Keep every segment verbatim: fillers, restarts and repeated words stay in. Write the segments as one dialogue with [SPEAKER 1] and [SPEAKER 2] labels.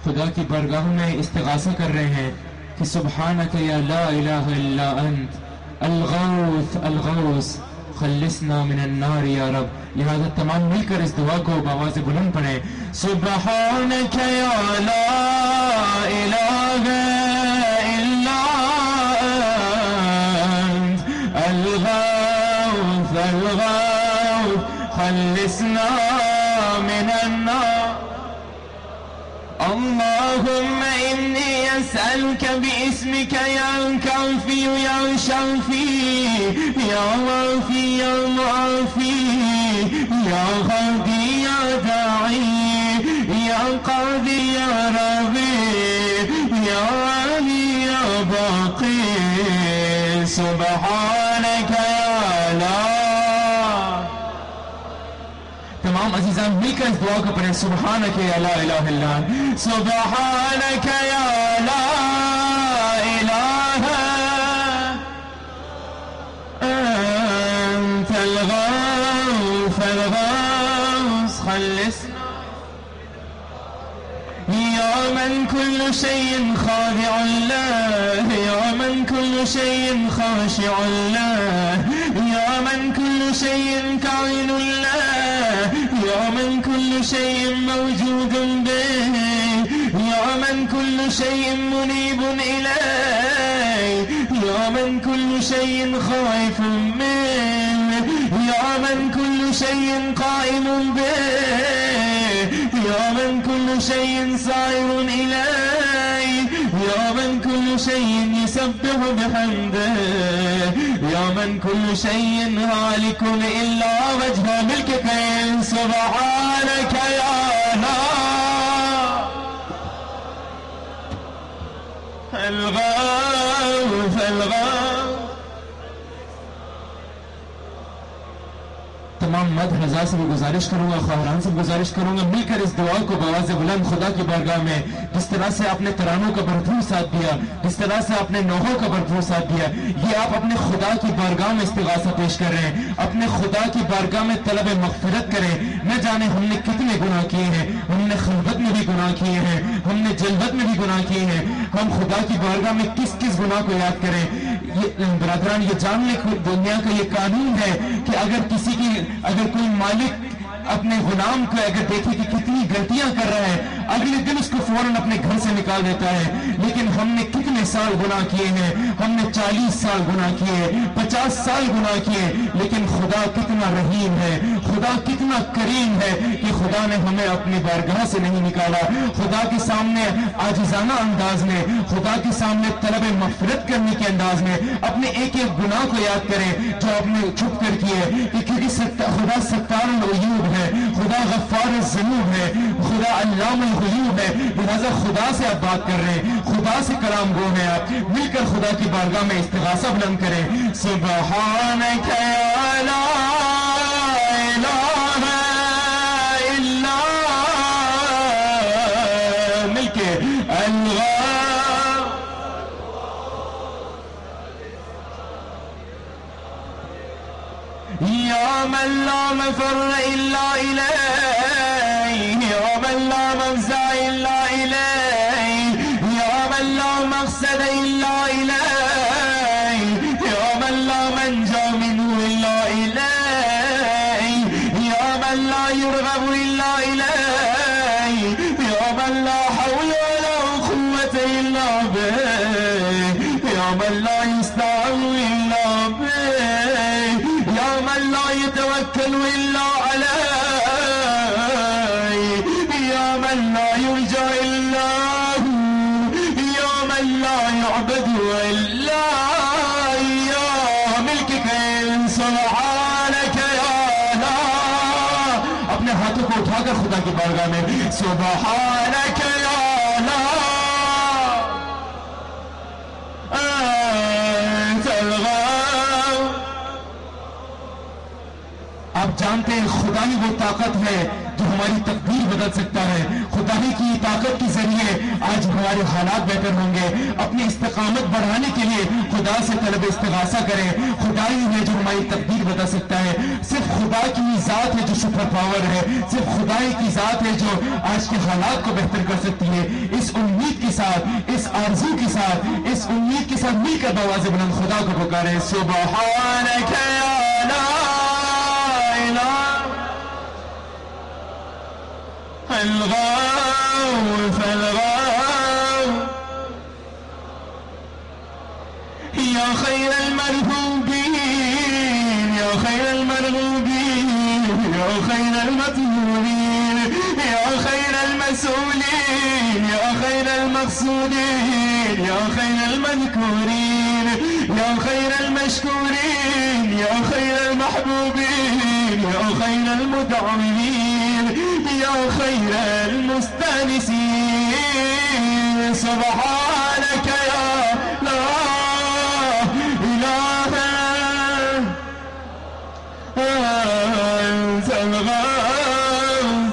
[SPEAKER 1] خدا کی بارگاہ میں استغاثہ کر رہے ہیں کہ سبحانک یا لا الہ الا انت الغوث الغوث خلصنا من النار یا رب. لہذا تمام مل کر اس دعا کو بآواز بلند پڑھیں. سبحانک یا لا الہ الا انت الغوث الغوث خلصنا من النار. اللهم إني أسألك باسمك يا كافي يا شافي يا وافي يا معافي يا هادي يا داعي يا قاضي يا ربي يا علي يا باقي سبحانك يا لا. تمام عزیزان مل کر اس دعا کو پڑھیں. سبحانک یا لا الہ الا انت سبحانک یا لا الہ انت الغوث الغوث خلصنا یا من كل شيء خاضع له یا من كل شيء خاشع له یا من كل شيء كائن له یا من كل شيء موجود به یا من كل شيء منيب إليه یا من كل شيء خائف منه یا من كل شيء قائم به یا من كل شيء سائر إليه یا من كل شيء يسبح بحمده یا من كل شيء هالك إلا وجهه. ملک کہیں سبحانك یا لا الغوث الغوث. تمام مد حضرات سے بھی گزارش کروں گا, خواہران سے بھی گزارش کروں گا, مل کر اس دعا کو بآواز بلند خدا کی بارگاہ میں جس طرح سے آپ نے ترانوں کا بھرپور ساتھ دیا, جس طرح سے آپ نے نوحوں کا بھرپور ساتھ دیا, یہ آپ اپنے خدا کی بارگاہ میں استغاثہ پیش کر رہے ہیں, اپنے خدا کی بارگاہ میں طلب مغفرت کریں. نہ جانے ہم نے کتنے گناہ کیے ہیں, ہم نے خلوت میں بھی گناہ کیے ہیں, ہم نے جلوت میں بھی گناہ کیے ہیں. ہم خدا کی بارگاہ میں کس کس گناہ کو یاد کریں. یہ برادران یہ جاننے کی دنیا کا یہ قانون ہے کہ اگر کسی کی اگر کوئی مالک اپنے غلام کو اگر دیکھے کہ کتنی غلطیاں کر رہا ہے اگلے دن اس کو فوراً اپنے گھر سے نکال دیتا ہے. لیکن ہم نے کتنے سال گناہ کیے ہیں, ہم نے چالیس سال گناہ کیے, پچاس سال گناہ کیے, لیکن خدا کتنا رحیم ہے, خدا کتنا کریم ہے کہ خدا نے ہمیں اپنی بارگاہ سے نہیں نکالا. خدا کے سامنے عاجزانہ انداز میں, خدا کے سامنے طلب مغفرت کرنے کے انداز میں اپنے ایک ایک گناہ کو یاد کریں جو آپ نے چھپ کر کیے, کیونکہ خدا ستار العیوب ہے, خدا غفار الذنوب ہے, خدا علام الغیوب ہے. لہذا خدا سے آپ بات کر رہے ہیں, خدا سے کلام گو ہیں آپ. مل کر خدا کی بارگاہ میں استغاثہ بلند کریں. سبحانک یا لا الہ الا مل کے اللہ یا من لا مفر الا الیہ یا من لا مفزع الا الیہ یا من لا مقصد الا الیہ یا من لا منجا منه الا الیہ یا من لا يرغب الا الیہ یا من لا حول ولا قوة الا به یا من لا يستعان الا به یا من لا يتوكل الا عليه یا من لا يرجى الا هو یا من لا يعبد الا اياه. ملک کہیں سبحانک یا لا. اپنے ہاتھوں کو اٹھا کر خدا کی بارگاہ میں سبحانک یا لا انت الغوث. آپ جانتے ہیں خدا ہی وہ طاقت ہے جو ہماری تقدیر بدل سکتا ہے, خدا इलाही की ताकत के जरिए आज हमारे हालात बेहतर होंगे। अपनी इस्तिकामत बढ़ाने के लिए खुदा से तलब इस्तिगासा करें। खुदा ही है जो हमारी तकदीर बता सकता है। सिर्फ खुदा की जात है जो सुपर पावर है। सिर्फ खुदा ही की जात है जो आज के हालात को बेहतर कर सकती है। इस उम्मीद के साथ, इस आरज़ू के साथ, इस उम्मीद के साथ मिलकर आवाज़ बुलंद खुदा को पुकारे। सुब्हानक या ला इलाहा الغاوث الغاوث يا خير المرغوبين يا خير المرغوبين يا خير المطلوبين يا خير المسؤولين يا خير المقصودين يا خير المذكورين يا خير المشكورين يا خير المحبوبين يا خير المدعمين يا خير المستانسين سبحانك يا لا إله أنت الغوث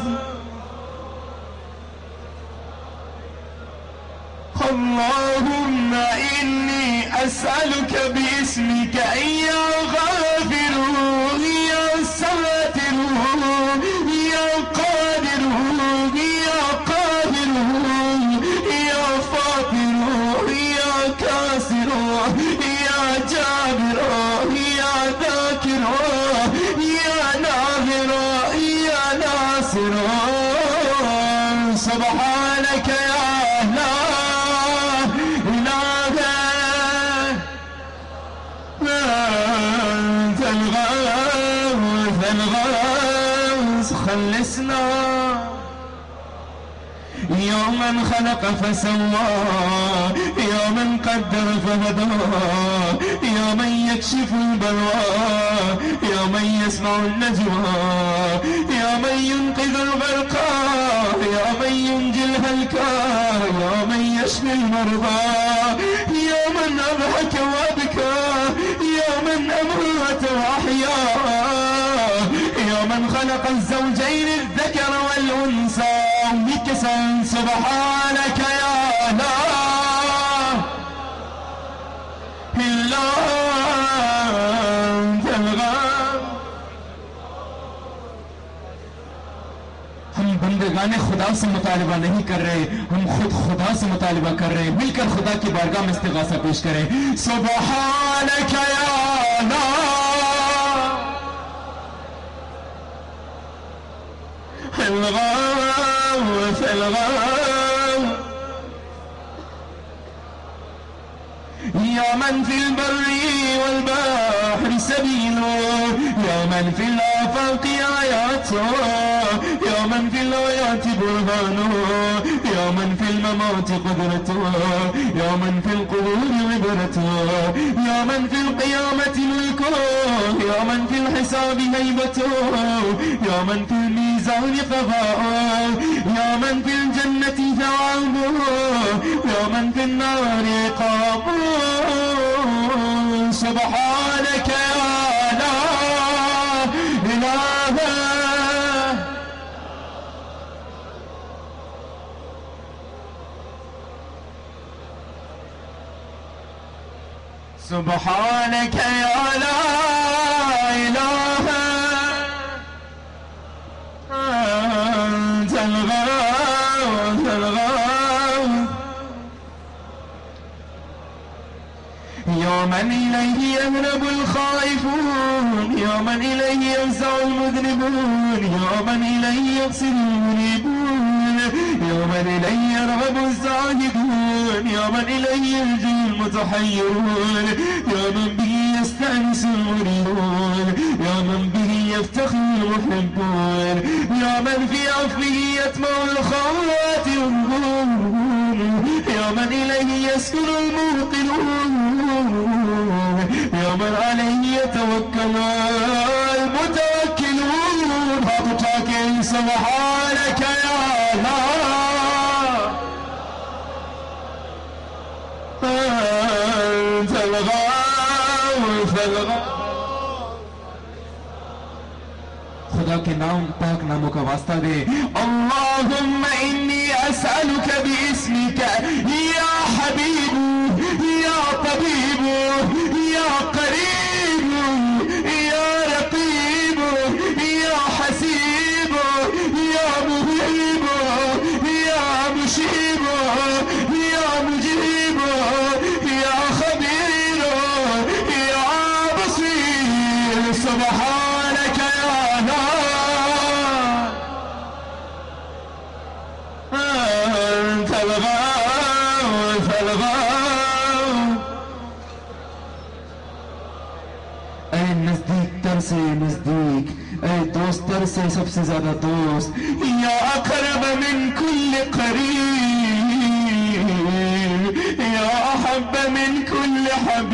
[SPEAKER 1] اللهم إني أسألك باسمك يا غافر يا ساتر يا قادر يا قادر يا فاطر يا كاسر يا جابر يا ذاكر يا ناظر يا ناصر سبحانك يا لا إله أنت الغوث الغوث خلصنا يا من خلق فسوى يا من قدر فهدى يا من يكشف البلوى يا من يسمع النجوى يا من ينقذ الغرقى يا من ينجي الهلكى يا من يشفي المرضى يا من أضحك وأبكى يا من أمات وأحيا يا من خلق الزوجين الذكر والأنثى مكسا سبحانك يا لا إلا أنت الغوث हम बंदगाने खुदा से मुतालिबा नहीं कर रहे, हम खुद खुदा से मुतालिबा कर रहे हैं। मिलकर खुदा की बारगाह में इस्तिगासा पेश करें। सुब्हानक या ला الغوث الغوث يا من في البر والبحر سبيله يا من في الآفاق آياته يا من في الآيات برهانه يا من في الممات قدرته يا من في القبور عبرته يا من في القيامة ملكه يا من في الحساب هيبته يا من في الميزان قضاءه يا من في الجنة ثوابه يا من في النار عقابه سبحانك يا لا إله سبحانك يا لا إله أنت الغوث الغوث يا من إليه يهرب الخائفون يا من إليه يفزع المذنبون يا من إليه يقصد المنيبون يا من إليه يرغب الزاهدون يا من إليه يلجأ المتحيرون يا من به يستأنس المريدون يا من به يفتخر المحبون يا من في عفوه يطمع الخاطئون يا من إليه يسكن الموقنون يا من عليه يتوكل المتوكلون هاتوكاكين سبحانك يا لا أنت الغوث الغوث खुदा के नाम पाक नामों का वास्ता दे। अल्लाहुम्मा इन्नी अस्अलुका बिइस्मिका या हबीबू या तबीबू या करीबू या रकीबू या हसीबू या मुहीबू या मुशीबू या मुजीबू या खबीरू या बसीर सुब्हानक या अल्लाह अंत al-Ghawth al-Ghawth। ऐ नजदीक तर से नजदीक, ऐ दोस्त तर से सबसे ज्यादा दोस्त, या अक़रब मिन कुल्ल क़रीब या अहब्ब मिन कुल्ल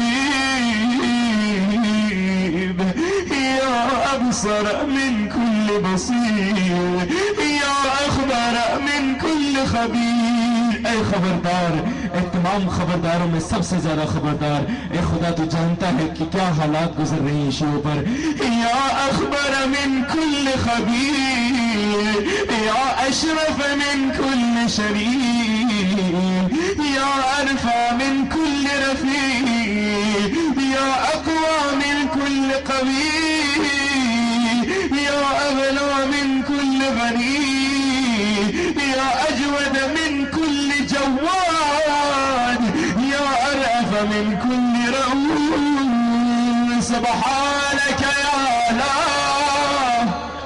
[SPEAKER 1] हबीब या अबसर मिन कुल्ल बसीर या अखबर मिन कुल्ल खबीर। ऐ खबरदार, ऐ तमाम खबरदारों में सबसे ज्यादा खबरदार, ऐ खुदा तू जानता है कि क्या हालात गुजर रही हैं ईशों पर। या अखबर मिन कुल्ल खबीर या अशरफ मिन कुल्ल शरीफ या अरफा मिन कुल्ल रफीक या अक़वा मिन कुल्ल क़वी या अग़ला मिन कुल्ल गनी या अजवद मिन कुल्ल जवाद या अरअफ़ मिन कुल्ल रऊफ़। सुब्हानक या अल्लाह।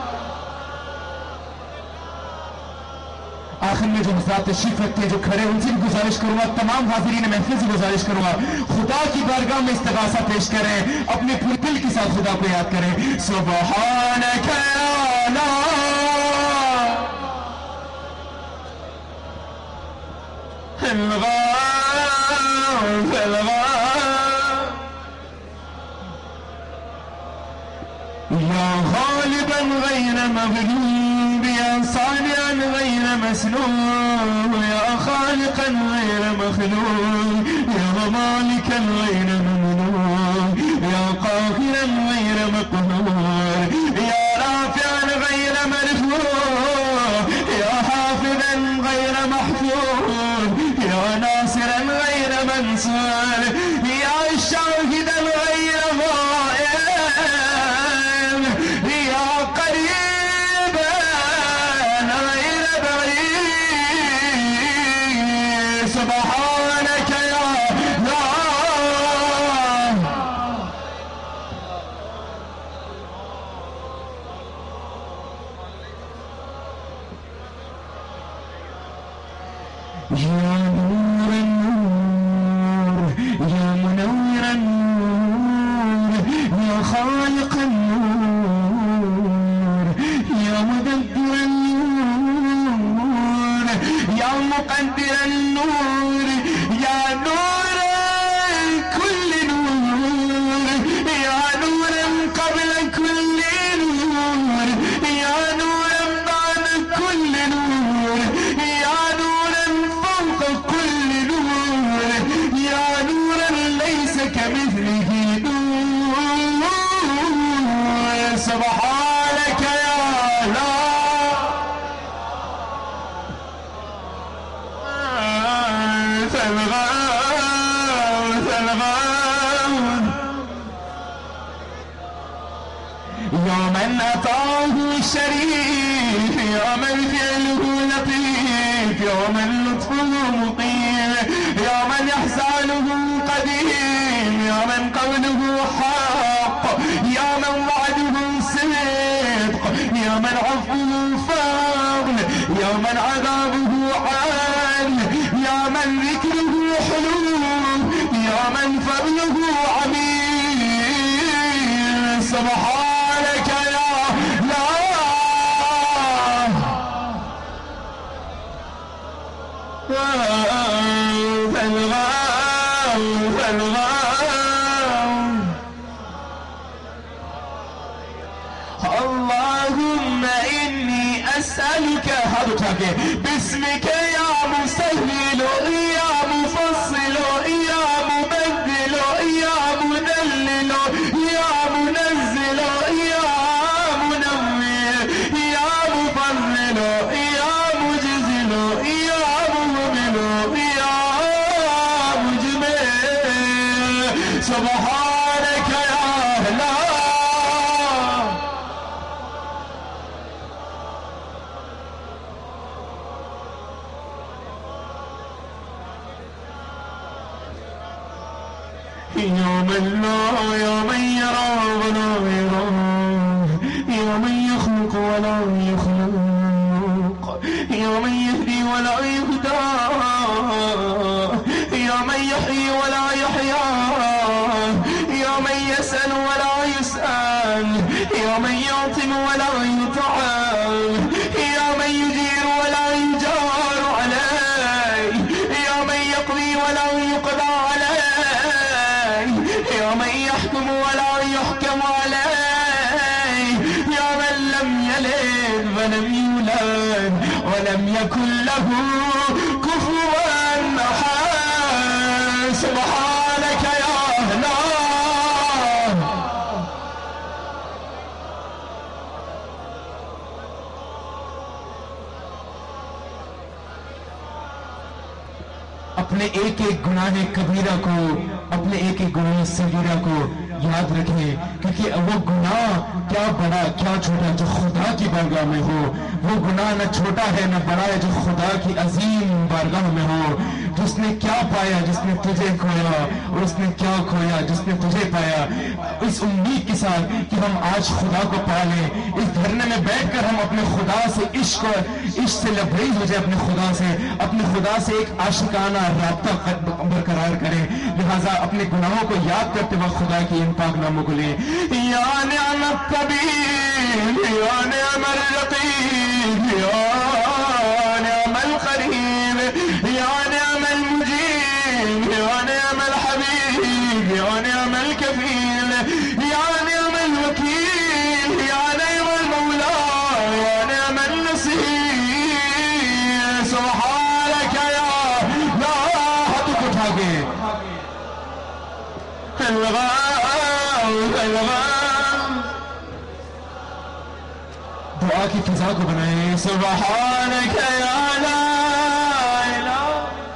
[SPEAKER 1] आखिर में जो हज़रात तशरीफ रखते हैं, जो खड़े, उनसे भी गुजारिश करूंगा, तमाम हाज़िरीन महफिल से गुजारिश करूंगा, खुदा की बारगाह में इस्तिग़ासा पेश करें, अपने पूरे दिल के साथ खुदा को याद करें। सुब्हानक या अल्लाह। al-Ghawth al-Ghawth या ग़ालिबन ग़ैर मग़लूब या सानिअन ग़ैर मस्लूब या ख़ालिक़न ग़ैर मख़लूक़ या मालिकन ग़ैर ममलूक या क़ाहिरन ग़ैर मक़हूर या राफ़िअन ग़ैर मरफ़ूअ या हाफ़िज़न ग़ैर महफ़ूज़ या नासिरन ग़ैर मंसूर या शाहिदन ग़ैर ग़ाइब या क़रीबन ग़ैर बईद। सुब्हानक या अल्लाह। या नूर नूर या मुनव्विर नूर या खालिक नूर या मुदब्बिर नूर या मुक़द्दिर नूर या नूर कुल्ल नूर या नूर क़ब्ल कुल्ल नूर या नूर बाद कुल्ल नूर या नूर फौक़ कुल्ल नूर या नूर लैस कमिथलिही नूर। सुब्हानक या अल्लाह। al-Ghawth al-Ghawth या मन अताहु शरीफ या मन फ़िअलुहु लतीफ़ या मन लुत्फ़ुहु मुक़ीम या मन इहसानुहु क़दीम या मन क़ौलुहु हक़्क़ या मन वअदुहु सिद्क़ या मन अफ़्वुहु फ़ज़्ल या मन अज़ाबुहु अदल या मन ज़िक्रुहु हुलूल या मन फ़ज़्लुहु अमीर। सुब्हानक या अल्लाह। al-Ghawth al-Ghawth अल्लाहुम्मा इन्नी अस्अलुका, हाथ उठा के, बिस्मिका या मुसव्विलो या मुफस्सिलो या मुबद्दिलो या मुदल्लिलो या मुनज़्ज़िलो या मुनव्विर يا من لا يا من يرى ولا يرى، يا من يخلق ولا يخلق، يا من يهدي ولا يهدى، يا من يحيي ولا يحيى، يا من يسأل ولا يسأل، يا من يعطم ولا يطعم، يا من يجير ولا يجار عليه، يا من يقضي ولا يقضى عليه، يا من يحكم ولا يحكم عليه، يا من لم يلد ولم يولد ولم يكن له كفوا أحد. سبحانك يا الله. अपने एक एक गुनाह कबीरा को, अपने एक एक गुनाह सगीरा को याद रखें, क्योंकि वो गुनाह क्या बड़ा क्या छोटा जो खुदा की बारगाह में हो, वो गुनाह न छोटा है न बड़ा है जो खुदा की अजीम बारगाह में हो। जिसने क्या पाया, जिसने तुझे खोया, और उसने क्या खोया जिसने तुझे पाया। इस उम्मीद के साथ कि हम आज खुदा को पा लें, इस धरने में बैठकर हम अपने खुदा से इश्क इश्क से लबरेज हो जाए, अपने खुदा से अपने खुदा से एक आशिकाना राब्ता बरकरार करें। लिहाजा अपने गुनाहों को याद करते वक्त खुदा की इन पाक नामों को लें। या निअमत तबीब, या निअमल रकीब, या निअमल करीब, या निअमल मुजीब, या निअमल हबीब, या निअमल कफील, या निअमल वकील, या निअमल मौला, या निअमल नसीर। सुब्हानक या ला। हाथ उठा के दुआ की फिजा को बनाए। सुब्हानक या ला इलाहा।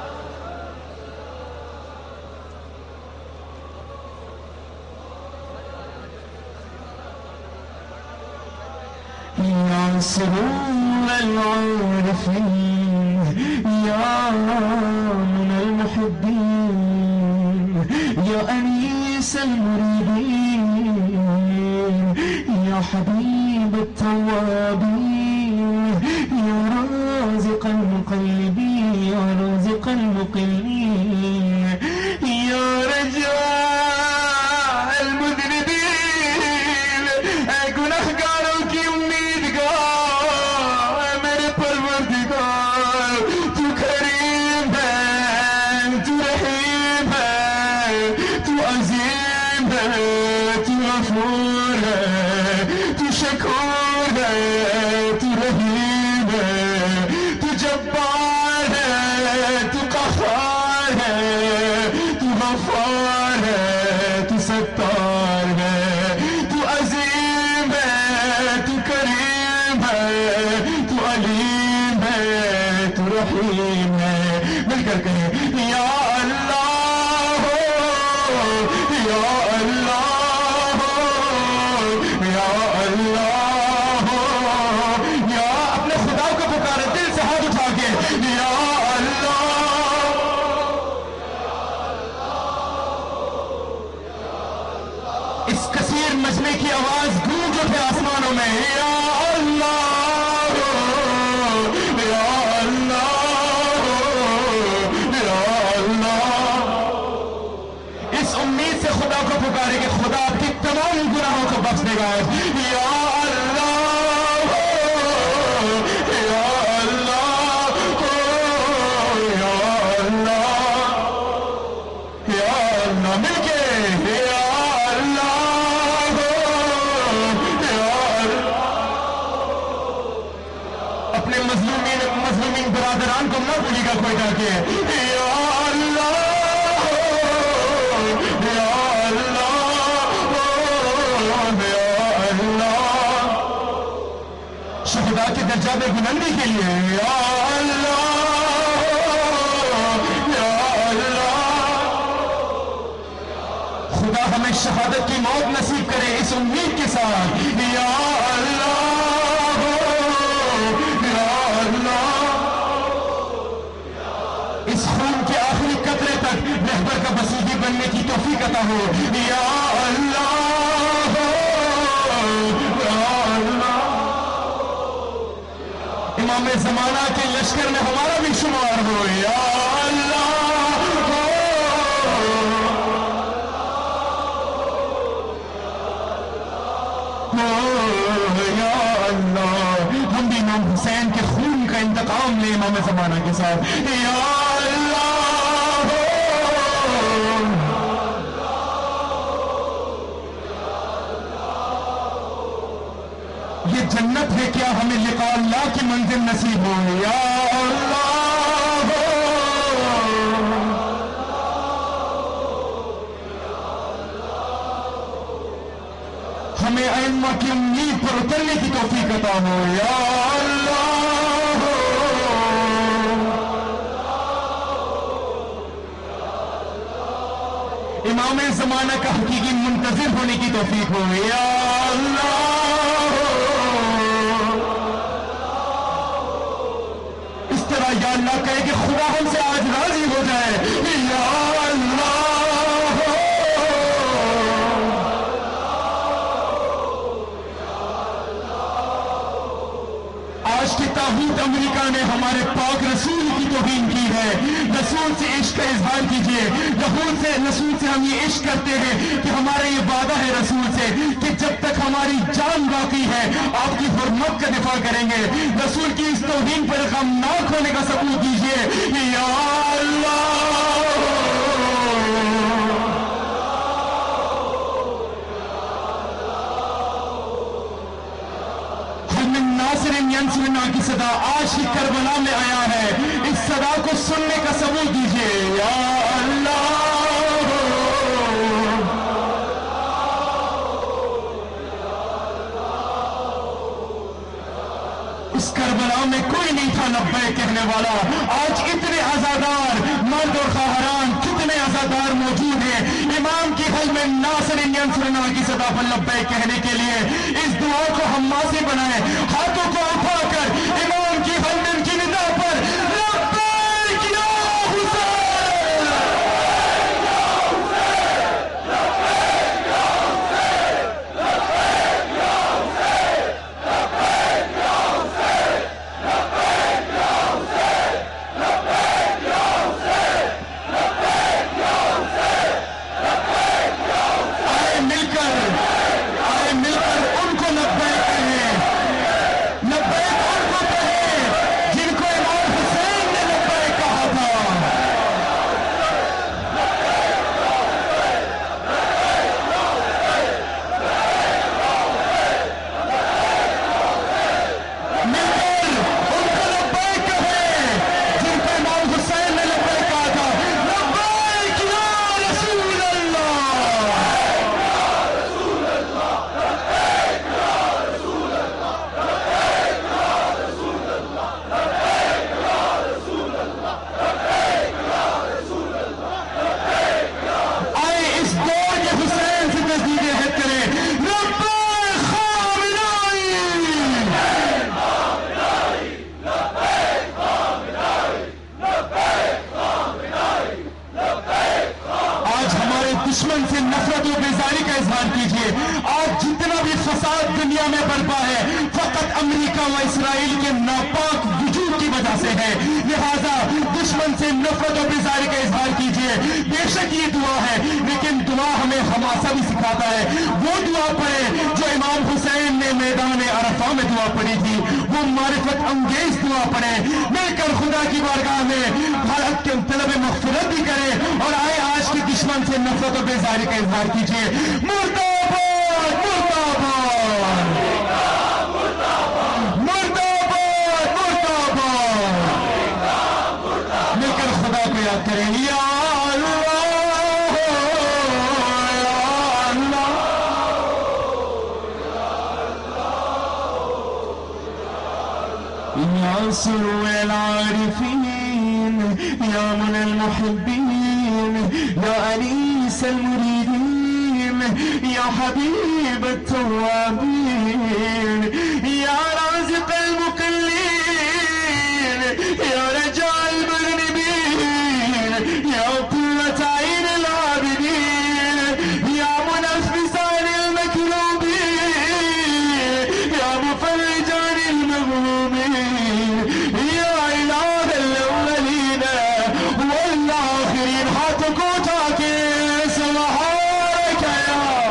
[SPEAKER 1] या सुरूर al-आरिफीन, या min al-muhibbin, या अनीस al-मुरीदीन, या हबीब التوابين، يا رازق المقلبين، يا رازق المقلين، يا رجاء المذنبين، اے گنہگاروں کی امیدگار، اے میرے پروردگار، تو کریم ہے، تو رحیم ہے، تو عظیم ہے، تو غفور ہے، تو شکور ہے، تو رحیم ہے، تو جبار ہے، تو قہار ہے، تو غفار ہے، تو ستار ہے، تو عظیم ہے، تو کریم ہے، تو علیم ہے، تو رحیم ہے۔ مل کر کہیں یا اللہ، یا اللہ، یا اللہ، یا اپنے خدا کو پکارے دل سے ہاتھ اٹھا کے، یا اللہ۔ اس کثیر مجمع کی آواز گونج اٹھے آسمانوں میں، یا اللہ، یا اللہ، یا اللہ۔ اس امید سے خدا کو پکارے کہ خدا آپ کی تمام گناہوں کو بخش دے گا۔ یا اللہ، یا اللہ، یا اللہ، یا اللہ۔ مل کے یا اللہ، یا اللہ۔ اپنے مظلومین مظلومین برادران کو نہ بھولیے گا کوئی ڈر کے، یا اللہ، یا اللہ، یا اللہ۔ شہداء کے درجات بلندی کے لیے یا اللہ، یا اللہ۔ خدا ہمیں شہادت کی موت نصیب کرے اس امید کے ساتھ، یا اللہ، یا اللہ۔ اس خون کے آخری قطرے تک رہبر کا کا बसीदी बनने की तौफीक अता हो। या अल्लाह या अल्लाह, इमाम ज़माना के लश्कर में हमारा भी शुमार हो। या अल्लाह या अल्लाह, हम भी इमाम हुसैन के खून का इंतकाम ले इमाम ज़माना के साथ। या अल्लाह, ये जन्नत है क्या, हमें लिक़ा अल्लाह की मंजिल नसीब हो। या अल्लाह, हमें अइम्मा की उम्मीद पर उतरने की तौफीक अता हो। या अल्लाह, इमाम ज़माना का हकीकी मुंतज़िर होने की तौफीक हो। या अल्लाह, इस तरह या अल्लाह कहे कि खुदा हमसे आज राजी हो जाए। या अल्लाह, आज के ताबूत अमेरिका ने हमारे पाक रसूल की तौहीन की है। रसूल से इश्क का इजहार कीजिए। रसूल से रसूल से हम ये इश्क करते हैं कि हमारा ये वादा है रसूल से कि जब तक हमारी जान बाकी है आपकी हुर्मत का दिफा करेंगे। रसूल की इस तौहीन पर गमनाक होने का सबूत दीजिए। या अल्लाह, यंसुरना की सदा आज ही करबला में आया है। इस सदा को सुनने का सबूत दीजिए। या अल्लाह, इस करबला में कोई नहीं था लब्बैक कहने वाला। आज इतने आजादार मर्द और ख़वाहान कितने आजादार मौजूद हैं इमाम की हल में नासिर यंसुरना की सदा पर लब्बैक कहने के लिए। इस दुआ को हम मासी बनाए, हाथों को उठाकर इमाम की हल में की निदा पर लब्बैक या हुसैन, लब्बैक या हुसैन, लब्बैक या हुसैन, लब्बैक या हुसैन, लब्बैक या हुसैन, लब्बैक या हुसैन, लब्बैक या हुसैन, लब्बैक या हुसैन, लब्बैक या हुसैन। आए मिलकर आए मिलकर उनको लब्बैक कहें, लब्बैक उनको कहें जिनको इमाम हुसैन ने लब्बैक कहा था। मिलकर उनको लब्बैक कहें जिनको इमाम हुसैन ने लब्बैक कहा था। लब्बैक या रसूल अल्लाह, आए इस दौर के हुसैन से तस्दीक़ हद करें। लब्बैक खामिनाई, आज हमारे दुश्मन से नफरत और बेजारी का इजहार कीजिए। आज जितना भी फसाद दुनिया में बरपा है फकत अमेरिका व इसराइल के नापाक वजूद की वजह से है। लिहाजा दुश्मन से नफरत और बेजारी का इजहार कीजिए। बेशक ये दुआ है लेकिन दुआ हमें हमासा भी सिखाता है। वो दुआ पढ़े जो इमाम हुसैन ने मैदान अरफा में दुआ पढ़ी थी। वो मारिफत अंगेज दुआ पढ़े, मिलकर खुदा की बारगाह में भारत के तलब मग़फ़िरत भी करें और आए आज के दुश्मन से नफरत और बेजारी का इजहार कीजिए। मुर्दाबाद मुर्दाबाद मुर्दाबाद मुर्दाबाद, मिलकर खुदा को याद करें। या अल्लाह या अल्लाह, या सुरुल आरिफीन, या मुनल मुहिब्बीन, या अनीस अल मुरीदीन, या हबीब अत्तवाबीन, या राज़िक़ अल मुक़ल्लीन, या रजा अल मुज़निबीन, या क़ुर्रत अय्न अल हाथ को उठा के सुभानक या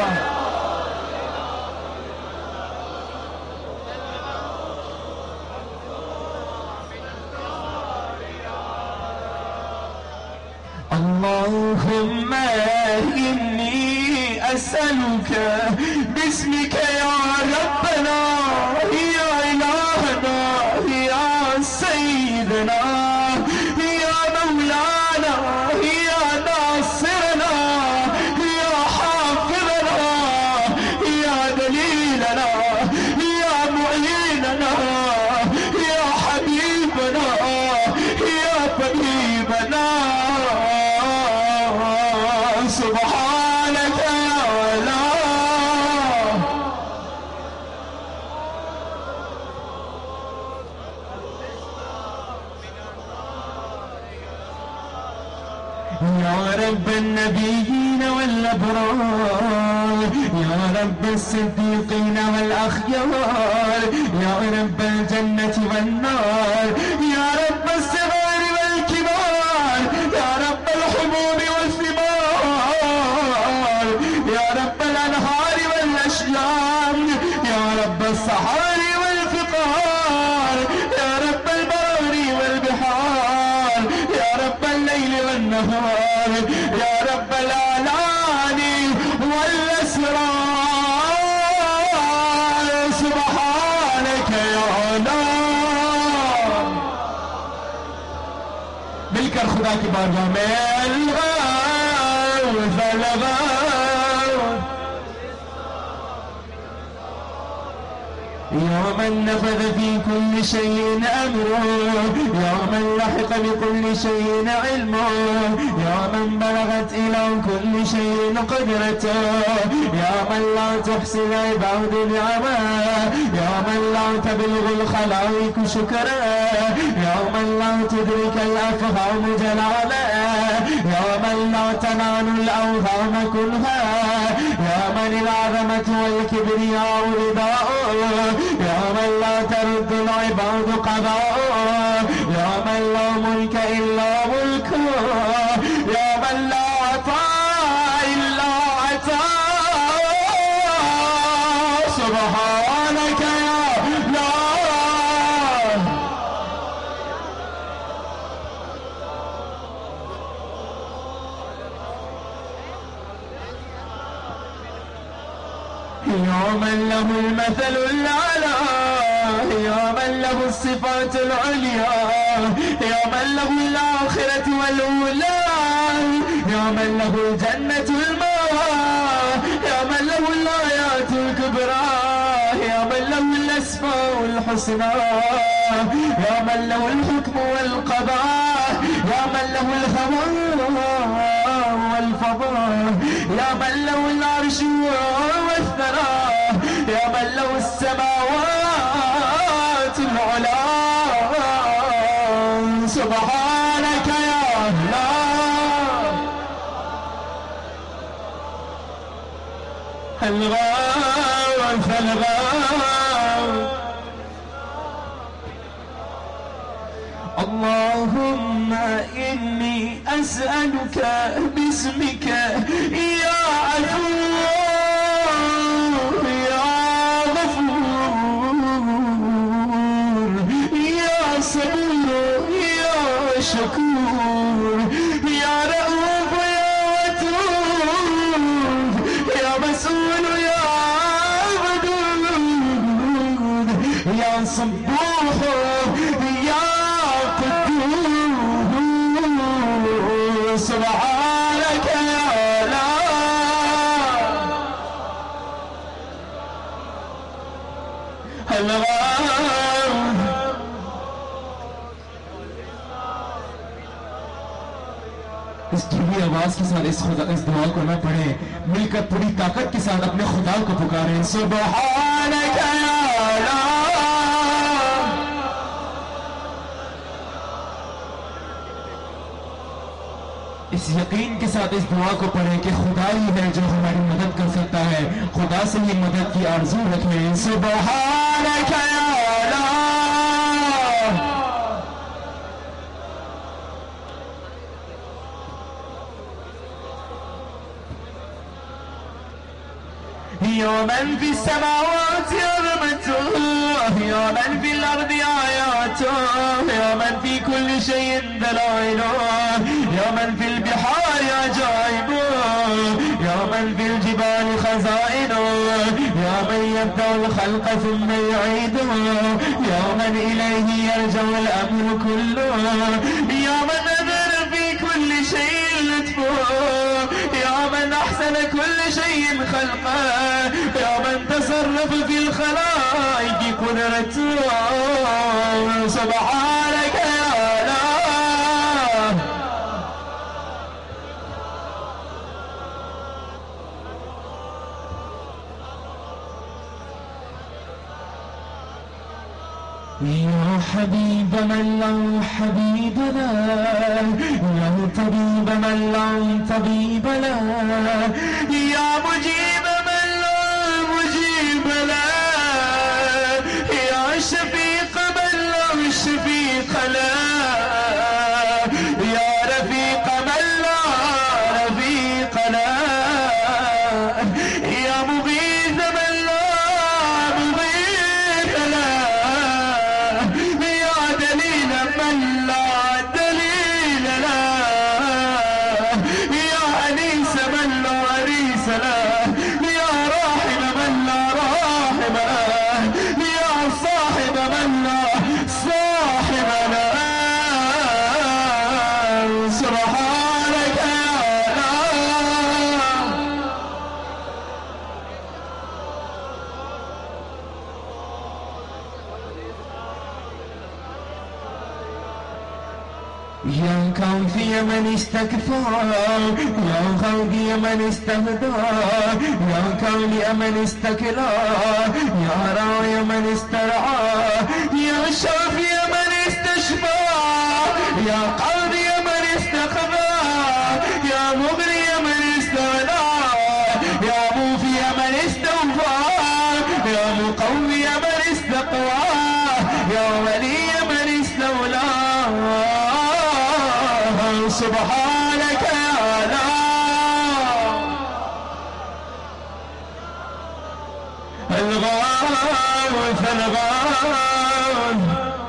[SPEAKER 1] اللهم إني أسألك باسمك يا ربنا يا إلهنا يا سيدنا يا مولانا يا ناصرنا يا حافظنا يا دليلنا يا معيننا يا حبيبنا يا طبيبنا سبحانك يا الله يا رب النبيين والأبرار يا رب الصديقين والأخيار يا رب الجنة والنار يا رب الصغار والكبار يا رب الحبوب والثمار يا رب الأنهار والأشجار يا رب الصحاري والفقار يا رب البراري والبحار يا رب الليل والنهار يا رب الآلام والأسرار سبحانك يا الله मिलकर खुदा की बारगाह में अलगाओ फलगाओ يا من نفذ في كل شيء أمره يا من لحق بكل شيء علمه يا من بلغت إلى كل شيء قدرته يا من لا تحصي العباد نعمه يا من لا تبلغ الخلائق شكره يا من لا تدرك الأفهام جلاله يا من لا تنال الأوهام كلها يا من العظمة والكبرياء رداؤه يا من لا ترد العباد قضاؤه يا من لا ملك إلا ملكه يا من لا عطاء إلا عطاء سبحانك يا الله يا من له المثل الأعلى يا من له الصفات العليا يا من له الآخرة والأولى يا من له الجنة المأوى يا من له الآيات الكبرى يا من له الأسماء الحسنى يا من له الحكم والقضاء يا من له الهوى والفضاء يا من له العرش والثناء يا من له السماوات العلى سبحانك يا الله الغاو فالغاو اللهم إني أسألك باسمك يا عفو يا غفور يا صبور يا شكور يا رؤوف يا ودود يا مسؤول يا ودود يا صبوح يا قدوس سبحانك يا الله इस धीमी आवाज के साथ इस खुदा इस दुआ को न पढ़े मिलकर पूरी ताकत के साथ अपने खुदा को पुकारें सुबहानक या अल्लाह इस यकीन के साथ इस दुआ को पढ़ें कि खुदा ही है जो हमारी मदद कर सकता है खुदा से ही मदद की आरज़ू रखें सुबहानक या अल्लाह يا من في السماوات عظمته يا من في الأرض آياته يا من في كل شيء دلائله يا من في البحار عجائبه يا من في الجبال خزائنه يا من يبدأ الخلق ثم يعيده يا من إليه يرجع الأمر كله يا من أذن في كل شيء لطفه يا من أحسن كل شيء خلقه يا من تصرف في الخلائق قدرته سبحانك يا الله يا حبيب من لا حبيب له يا طبيب من لا طبيب له يا مجيب من لا مجيب له يا شفيق من لا شفيق له يا رفيق من لا رفيق له يا مغيث من لا مغيث له يا دليل من لا دليل له يا أنيس من لا أنيس له يا راحم من لا راحم له يا صاحب من لا صاحب له سبحانك يا الله يا كافي من استكفى يا غودي من استهدى يا كولي من استكلى يا راي من استرعى يا شافي من استشفى يا قاضي من استقضى يا مغني من استغنى يا موفي من استوفى يا مقوي من استقوى يا ولي من استولى سبحانك يا الله الغاوث الغاوث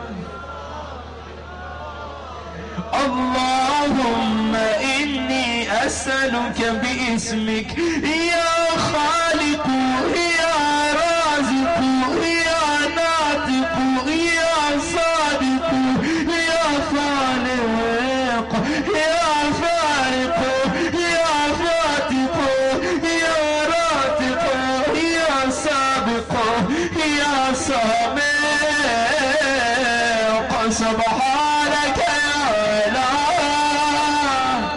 [SPEAKER 1] اللهم إني أسألك باسمك يا خالق يا رازق يا ناطق يا صادق يا خالق يا فارق يا فاتق يا راتق يا سابق يا سابق سبحانك يا الله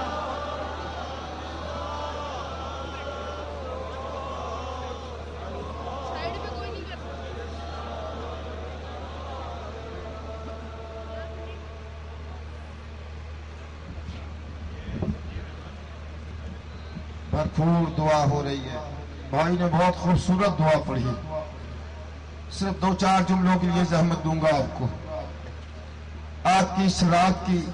[SPEAKER 2] بھرپور دعا ہو رہی ہے. بھائی نے بہت خوبصورت دعا پڑھی. صرف دو چار جملوں کے لیے زحمت دوں گا آپ کو. آج کی اس رات کی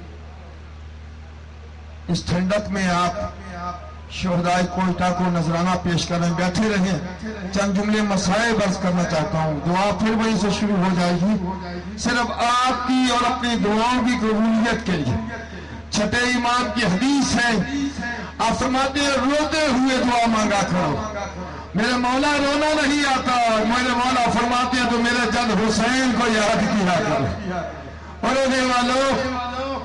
[SPEAKER 2] اس ٹھنڈک میں آپ شہدائے کوئٹہ کو نذرانہ پیش کریں. بیٹھے رہیں. چند جملے مسائل عرض کرنا چاہتا ہوں. دعا پھر وہیں سے شروع ہو جائے گی. صرف آپ کی اور اپنی دعاؤں کی قبولیت کے لیے. چھٹے امام کی حدیث ہے, آپ فرماتے ہیں روتے ہوئے دعا مانگا کرو. میرے مولا رونا نہیں آتا, اور میرے مولا فرماتے ہیں تو میرے جد حسین کو یاد کیا کرو. اور رونے والوں,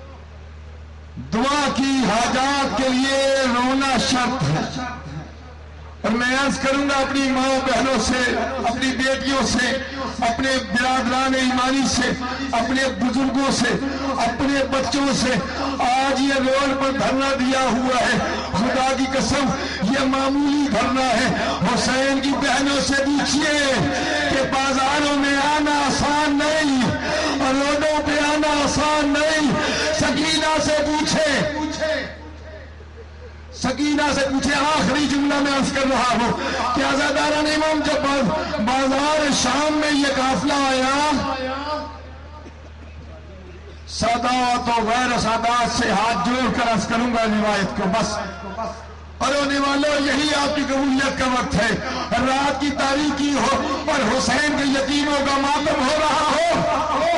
[SPEAKER 2] دعا کی حاجات کے لیے رونا شرط ہے. اور میں عرض کروں گا اپنی ماں بہنوں سے, اپنی بیٹیوں سے, اپنے برادران ایمانی سے, اپنے بزرگوں سے, اپنے بچوں سے, آج یہ روڈ پر دھرنا دیا ہوا ہے, خدا کی قسم یہ معمولی دھرنا ہے. حسین کی بہنوں سے پوچھئے کہ بازاروں میں آنا آسان نہیں اور روڈوں پہ آنا آسان نہیں. سکینہ سے پوچھے سکینہ سے پوچھے آخری جملہ میں عرض کر رہا ہوں کہ عزاداران امام جب بازار شام میں یہ قافلہ آیا, سادات و غیر سادات سے ہاتھ جوڑ کر عرض کروں گا روایت کو. بس اور ہونے والوں یہی آپ کی قبولیت کا وقت ہے. رات کی تاریکی ہو اور حسین کے یتیموں کا ماتم ہو رہا ہو.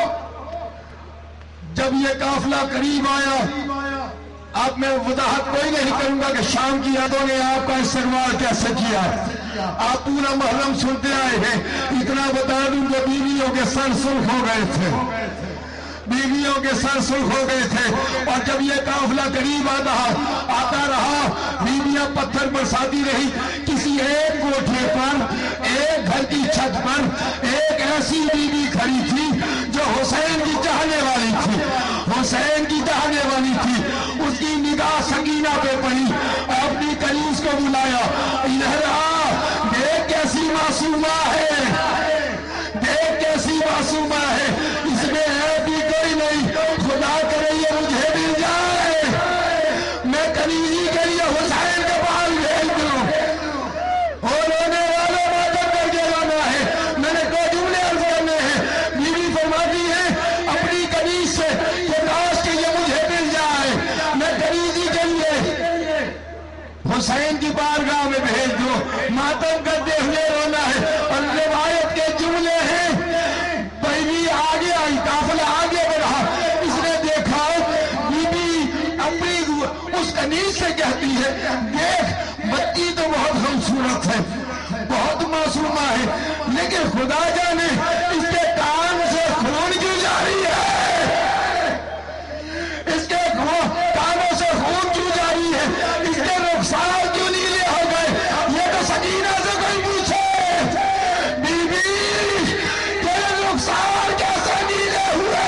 [SPEAKER 2] جب یہ قافلہ قریب آیا، اب میں وضاحت کوئی نہیں کروں گا کہ شام کی یادوں نے آپ کا استقبال کیسے کیا. آپ پورا محرم سنتے آئے ہیں. اتنا بتا دوں کہ بیویوں کے سر سرخ ہو گئے تھے، بیویوں کے سر سرخ ہو گئے تھے. اور جب یہ قافلہ قریب آتا آتا رہا، بیویاں پتھر برساتی رہی. کسی ایک کوٹھے پر، ایک گھر کی چھت پر ایک ایسی بیوی کھڑی تھی جو حسین کی چاہنے والی تھی، حسین کی چاہنے والی تھی. اس کی نگاہ سکینہ پہ پڑی، اپنی کنیز کو بلایا، ادھر آ، دیکھ کیسی معصومہ ہے، دیکھ کیسی معصومہ ہے، اس میں ہے بھی کوئی نہیں. خدا کرے یہ مجھے مل جائے، میں کنیزی کے لیے حسین کے پاس بھیج دوں. اور رونے والوں ماتم کر کے رونا ہے. میں نے دو جملے عرض کرنے ہیں. بیوی فرماتی ہے اپنی کنیز سے کہ کاش کہ یہ مجھے مل جائے، میں کنیزی کے لیے حسین کی بارگاہ میں بھیج دوں. ماتم کرتے ہوئے رونا ہے. اور روایت کے جملے ہیں، بیوی آگے آئی، قافلہ آگے بڑھا. اس نے دیکھا بی بی اپنی اس کنیز سے کہتی ہے دیکھ بچی تو بہت خوبصورت ہے، بہت معصومہ ہے، لیکن خدا جانے اس کے کان سے خون کیوں جاری ہے، اس کے کانوں سے خون کیوں جاری ہے، اس کے رخسار کیوں نیلے ہو گئے. یہ تو سکینہ سے کوئی پوچھے بی بی تیرے رخسار کیسے نیلے ہوئے.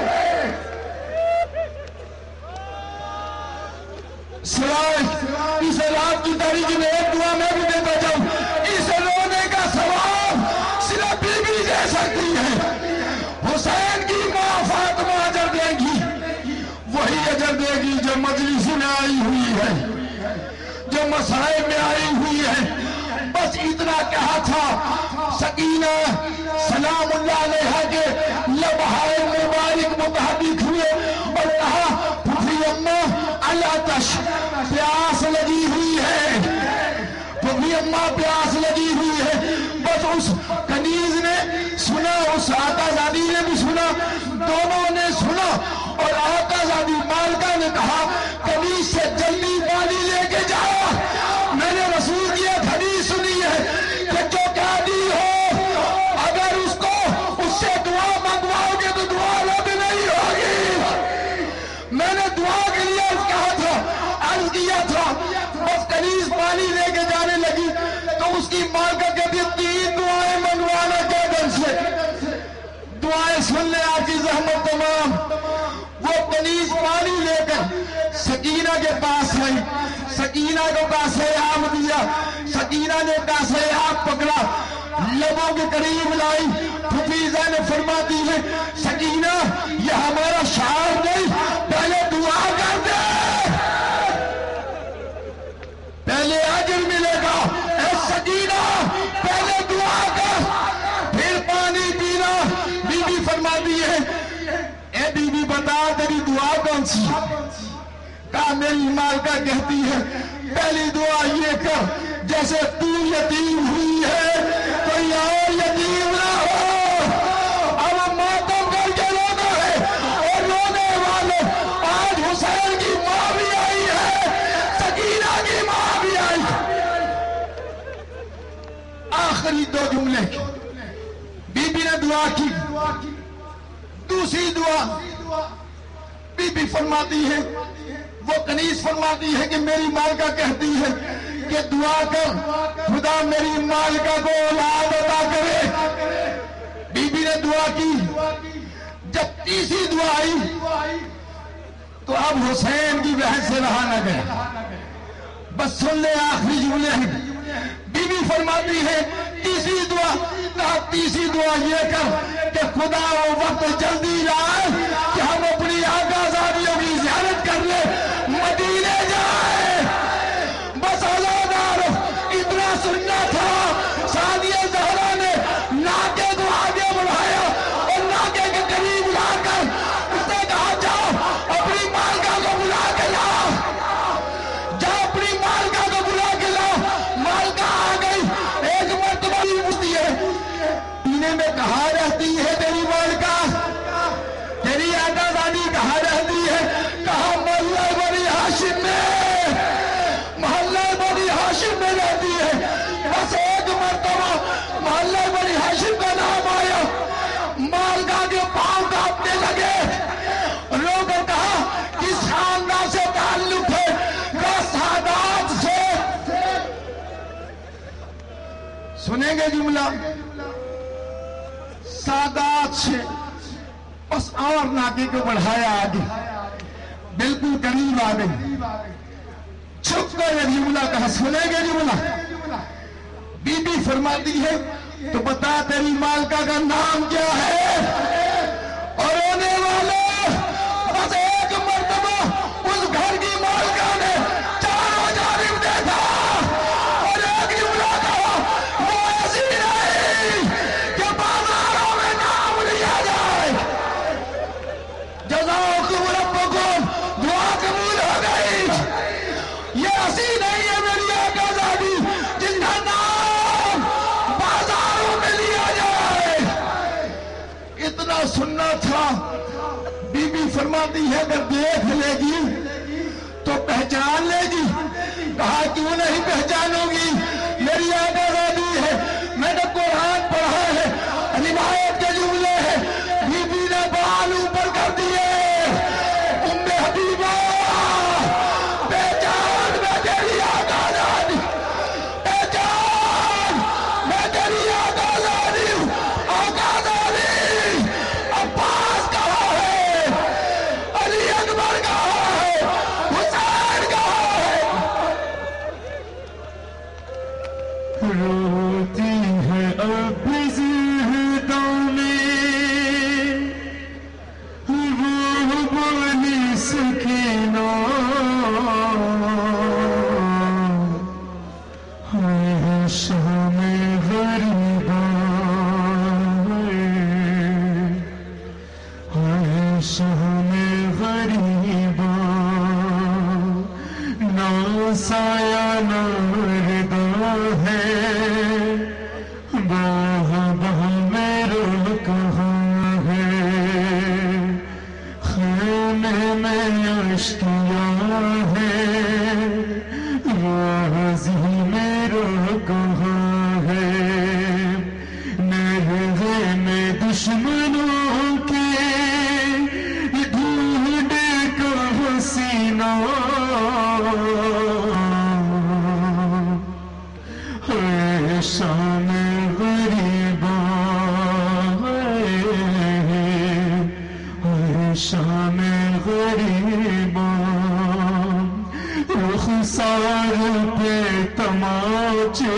[SPEAKER 2] سوائے اس رات کی تاریخ میں ایک دعا میں بھی دیتا جاؤں، اس رونے کا ثواب صرف بی بی دے سکتی ہے. حسین کی ماں فاطمہ اجر دے گی، وہی اجر دے گی جو مجلس میں آئی ہوئی ہے، جو مسائل میں آئی ہوئی ہے. بس اتنا کہا تھا. سکینہ سلام اللہ علیہا کے لبہائے مبارک متحرک ہوئے اور کہا پھوپھی اماں اللہ تش، پیاس لگی ہوئی ہے، پھوپھی اماں پیاس لگی ہوئی ہے. بس اس کنیز نے سنا، اس آقا زادی نے بھی سنا، دونوں نے سنا. اور آقا زادی مالکہ نے کہا کنیز سے جلدی پانی لے کے جاؤ. میں نے رسول کی ایک حدیث سنی ہے کہ جو قیدی ہو اگر اس کو اس سے دعا منگواؤ گے تو دعا رد نہیں ہوگی. میں نے دعا کے لیے کہا تھا، عرض کیا تھا. بس کنیز پانی لے کے جانے لگی تو اس کی ماں کا کہتی تین دعائیں منگوانا قیدن سے. دعائیں سننے آپ کی زحمت تمام. وہ کنیز پانی لے کر سکینہ کے پاس آئی، سکینہ کو کاسے آب دیا، سکینہ نے کاسے آب پکڑا، لبوں کے قریب لائی. پھوپھی زینب فرماتی ہے سکینہ یہ ہمارا شعار نہیں، پہلے دعا کر دے، پہلے اجر ملے گا. اے سکینہ پہلے دعا کر پھر پانی پینا. بی بی فرماتی ہے اے بی بی بتا تیری دعا کون سی؟ کہا میری مالکہ کہتی ہے پہلی دعا یہ کر جیسے تو یتیم ہوئی ہے کوئی اور یتیم نہ ہو. اب ماتم کر کے رونا ہے. اور رونے والوں آج حسین کی ماں بھی آئی ہے، سکینہ کی ماں بھی آئی. آخری دو جملے بی بی نے دعا کی. دوسری دعا بی بی فرماتی ہے، وہ کنیز فرماتی ہے کہ میری مالکہ کہتی ہے کہ دعا کر خدا میری مالکہ کو اولاد عطا کرے. بی بی نے دعا کی. جب تیسری دعا آئی تو اب حسین کی بحث سے رہا نہ گیا. بس سن لے آخری جملے ہیں. بی بی فرماتی ہے تیسری دعا، کہا تیسری دعا یہ کر کہ خدا وہ وقت جلدی لائے کہ ہم اپنی آقا زادیوں کی زیارت کر لیں، مدینے جائے. بس ازادار اتنا سننا تھا. ثانیہ زہرا نے ناکے کو آگے بڑھایا اور ناکے کے قریب لا کر اس نے کہا جاؤ اپنی مالکہ کو بلا کے لاؤ، جاؤ اپنی مالکہ کو سنیں گے جملہ سادات سے بس اور ناکے کو بڑھایا آگے بالکل قریب آ گئی چھپ کر یہ جملہ کہا سنیں گے جملہ بی بی فرماتی ہے تو بتا تیری مالکہ کا نام کیا ہے اور رونے والے بس ایک مرتبہ اس گھر کی مالکہ نے چاروں جانب دیکھا اور ایک جملہ کہا وہ ایسی نہیں کہ بازاروں میں نام لیا جائے جزاکم ربکم دعا قبول ہو گئی یہ ایسی نہیں ہے میری آقازادی جن کا نام بازاروں میں لیا جائے اتنا سننا تھا بی بی فرماتی ہے اگر دیکھ لے گی تو پہچان لے گی کہا کیوں نہیں پہچانوں گی میری آقازادی ہے میں نے قرآن پڑھا ہے روایت کے جملے ہیں بی بی نے بال اوپر کر دیے ام حبیبہ پہچان میں تیری آقازادی پہچان میں تیری آقازادی ہوں آقازادی عباس کہا ہے علی اکبر کہا ہے حسین کہا ہے
[SPEAKER 1] روتی ہے اب زہدوں میں وہ بولی سکینہ ہے شام غریباں ہے شام غریباں نہ سایہ نہ ردا ہے باہ باہ میرا کہاں ہے خیمے میں اشکیاں ہے غازی میرا کہاں ہے نہرے میں دشمنوں کے ڈھونڈ کر سینہ ہے شام غریباں ہے شام غریباں رخسار پہ تماچے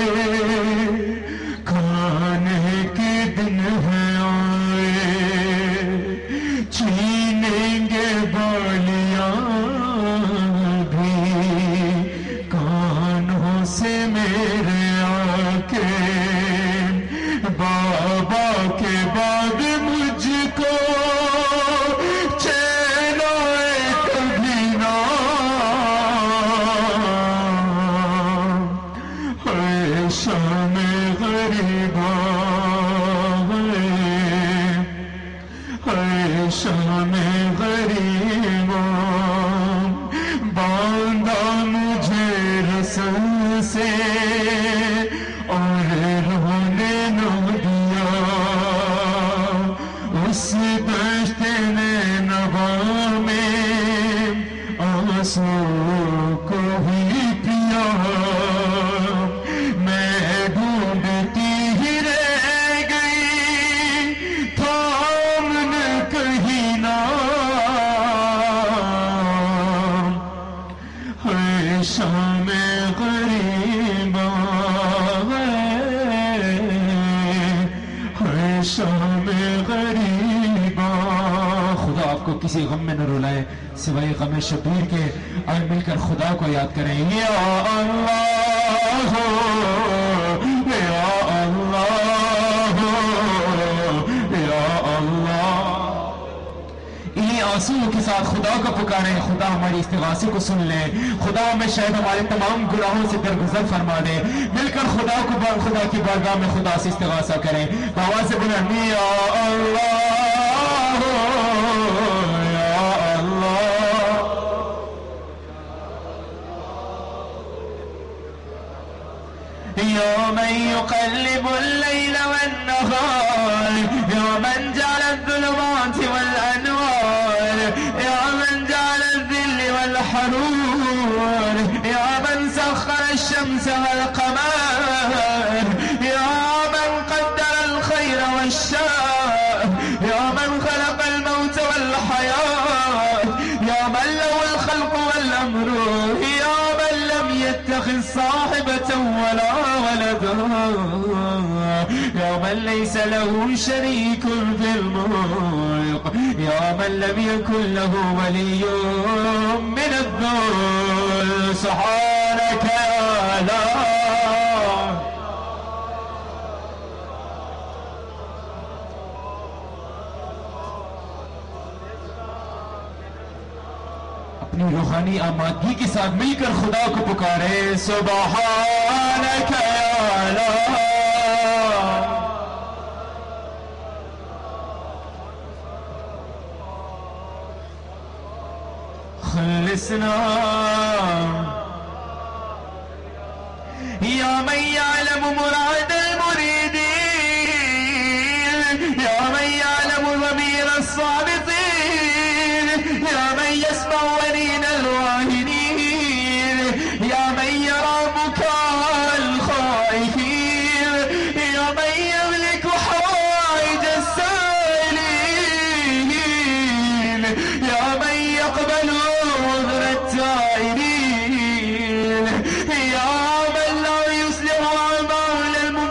[SPEAKER 1] کھانے کے دن ہے آئے چھینیں گے بالیاں بھی کانوں سے میرے آ کے بابا کے بعد مجھ کو چین آئے کبھی نہ ہے شام غریباں ہے شام غریباں باندھا مجھے رسل سے اور رونے نہ دیا اس دشت نینوا میں آنسو کو ہی پیا میں ڈھونڈتی ہی رہ گئی تھام نہ کہیں نہ ہے شام غریباں ہے شام غریباں خدا آپ کو کسی غم میں نہ رلائے سوائے غم شبیر کے آئے مل کر خدا کو یاد کریں یا اللہ یا اللہ یا اللہ انہی آنسوؤں کے ساتھ خدا کو پکاریں خدا ہماری استغاثے کو سن لے خدا ہمیں شاید ہمارے تمام گناہوں سے درگزر فرما دے مل کر خدا کو خدا کی بارگاہ میں خدا سے استغاثہ کریں آواز بلند یا اللہ یا اللہ یا من يقلب الليل والنهار یا من جعل الظلمات والانوار یا من جعل الذل والحرور یا من سخر الشمس والقمر یا يتخذ صاحبة ولا ولدا، يا من ليس له شريك في الملك، يا من لم يكن له ولي من الذل. سبحانك يا الله. अपनी रूहानी आमादगी के साथ मिलकर खुदा को पुकारे, सुबहानक या अल्लाह। खलिसना या मन यअलम मुराद المريدين، या मन यअलम ज़मीर الصابطين، या मन يسمع ونين الواهنين، या من يرى بكاء الخائفين، या من يملك حوائج السائلين، या من يقبل عذر التائبين، يا من لا يصلح أعمال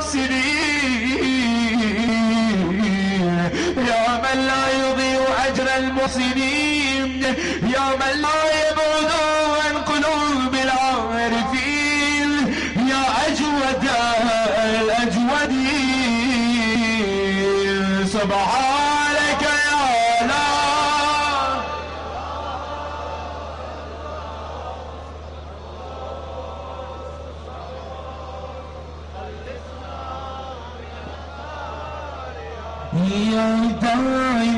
[SPEAKER 1] المفسدين، يا من لا يضيع أجر المحسنين، يا من لا يبعد عن قلوب العارفين، يا أجود الأجودين. سبحانك يا الله. يا دائم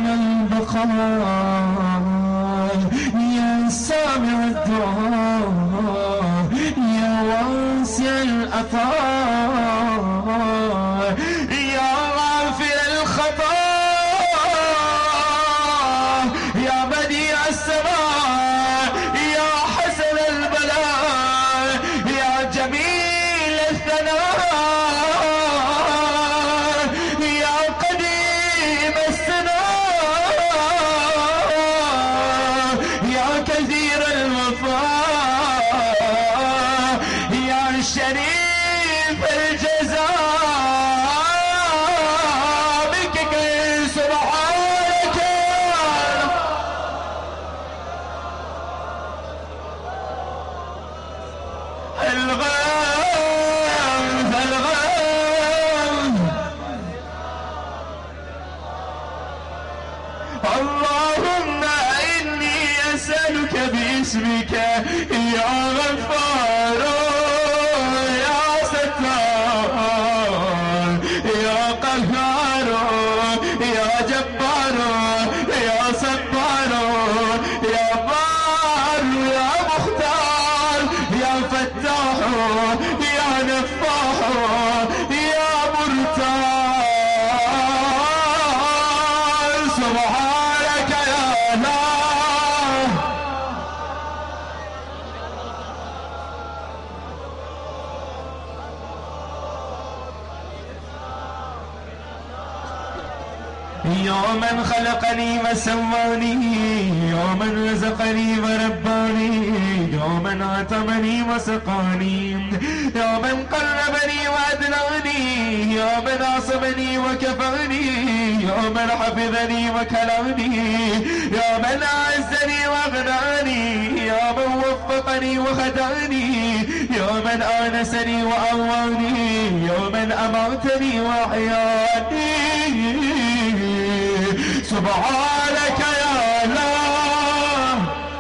[SPEAKER 1] البقاء، يا سامع الدعاء، يا واسع العطاء، يا غافر الخطايا، يا بديع السماء، يا حسن البلاء، يا جميل الثناء، يا قديم السناء، يا كثير الوفاء، يا شريف الجزاء. بك سبحانك الغاث الغاث. اللهم إني أسألك باسمك يا غفار، يا ستار، يا قهار، يا جبار، يا صبار، يا بار، يا مختار، يا فتاح، يا نفاح، يا مرتاح. سبحانك يا الله. يا من خلقني وسواني، يا من رزقني ورباني، يا من عتمني وسقاني، يا من قربني وأدناني، يا من عصمني وكفاني، يا من حفظني وكلاني، يا من أعزني وأغناني، يا من وفقني وهداني، يا من آنسني وأواني، يا من أماتني وأحياني. سبحانك يا الله.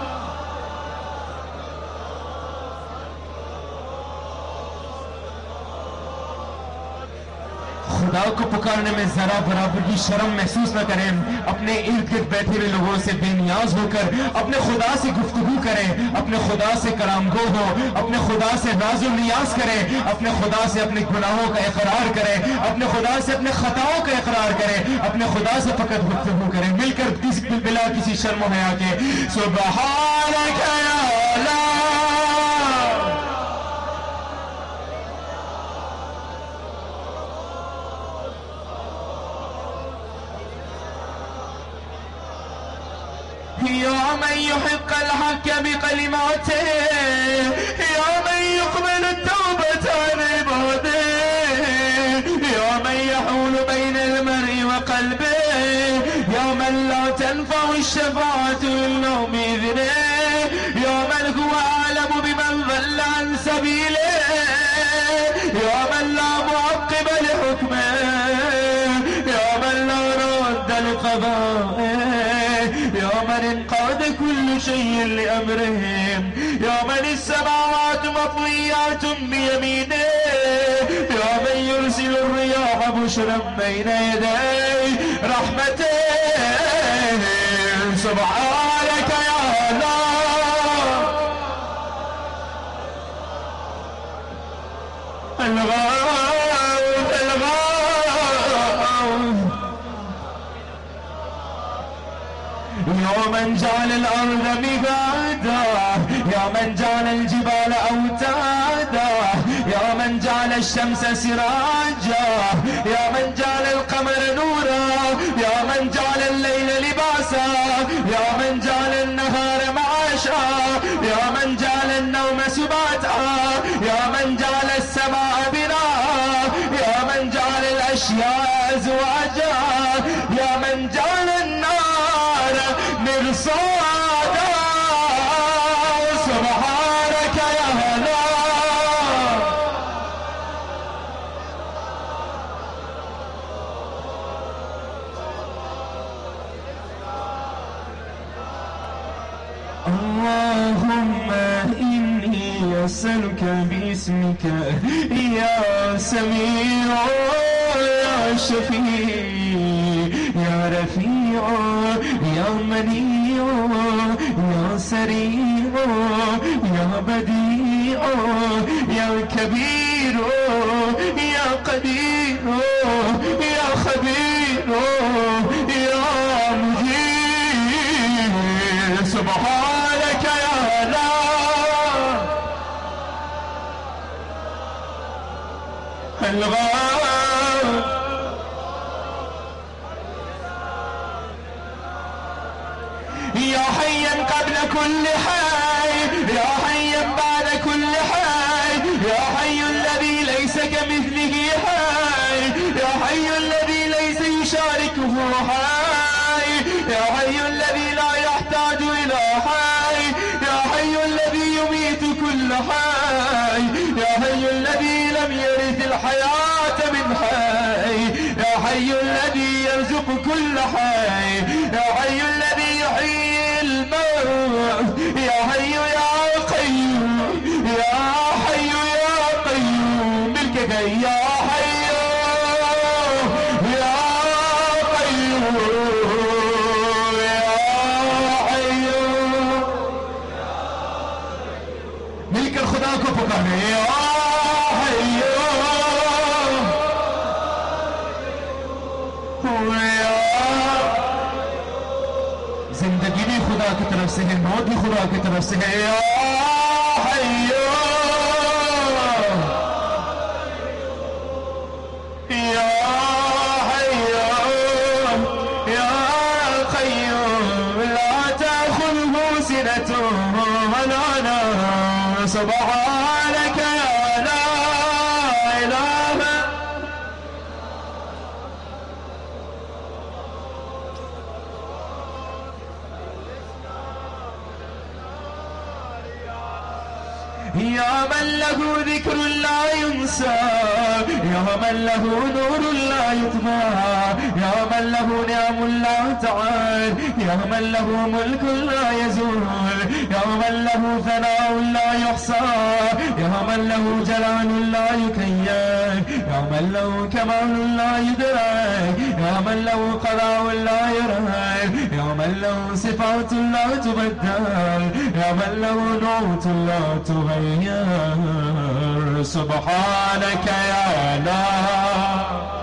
[SPEAKER 1] खुदा को पुकारने में जरा बराबर भी शर्म महसूस न करें। अपने इर्द गिर्द बैठे हुए लोगों से बेनियाज होकर अपने खुदा से गुफ्तगू करें, अपने खुदा से कलामगो हो, अपने खुदा से राज़ो नियाज करें, अपने खुदा से अपने गुनाहों का इकरार करें, अपने खुदा से अपने खताओं का इकरार करें, अपने खुदा से फकत गुफ्तगू करें मिलकर किसी बिला किसी शर्म हया के। सुबहानक या अल्लाह। يا من يحق الحق بكلماته، يا من يقبل كل شيء لأمرهم يا من السماوات مطويات بيمينه يا من يرسل الرياح بشرا بين يدي رحمته سبحانك يا الله الغاوث الغاوث يا من جعل الأرض مهادا يا من جعل الجبال أوتادا يا من جعل الشمس سراجا يا من جعل القمر نورا يا من جعل الليل لباسا يا من جعل النهار معاشا يا من جعل النوم سباتا يا من جعل السماء بناء يا من جعل الأشياء أزواجا يا من جعل النار مرصادا سبحانك يا الله اللهم إني أسألك باسمك يا سميع يا شفيع يا رفيع يا منيع يا سريع يا بديع يا كبير يا قدير يا خبير يا مجير سبحانك يا الله الغاوث يا حيا قبل كل حي يا حيا بعد كل حي يا حي الذي ليس كمثله حي يا حي الذي ليس يشاركه حي يا حي الذي لا يحتاج إلى حي يا حي الذي يميت كل حي يا حي الذي لم يرث الحياة من حي يا حي الذي يرزق كل حي يا حي الذي يحيي الموت يا حي يا قيوم يا حي يا قيوم ملكك يا حي يا قيوم मिलकर खुदा को पुकारे जिंदगी भी खुदा की तरफ से है मौत भी खुदा की तरफ से है या हय्यो या हय्यो या क़य्यूम ला ताख़ुज़ुहु सिनतुन वला नौम सुब्हानक या ला इलाहा يا من له ذكر لا ينسى يا من له نور لا يطفى يا من له نعم لا تعاد يا من له ملك لا يزول يا من له ثناء لا يحصى يا من له جلال لا يكيف يا من له كمال لا يدرك يا من له قضاء لا يرهب يا من له صفات لا تبدل يا من له نعمة لا تغير سبحانك يا الله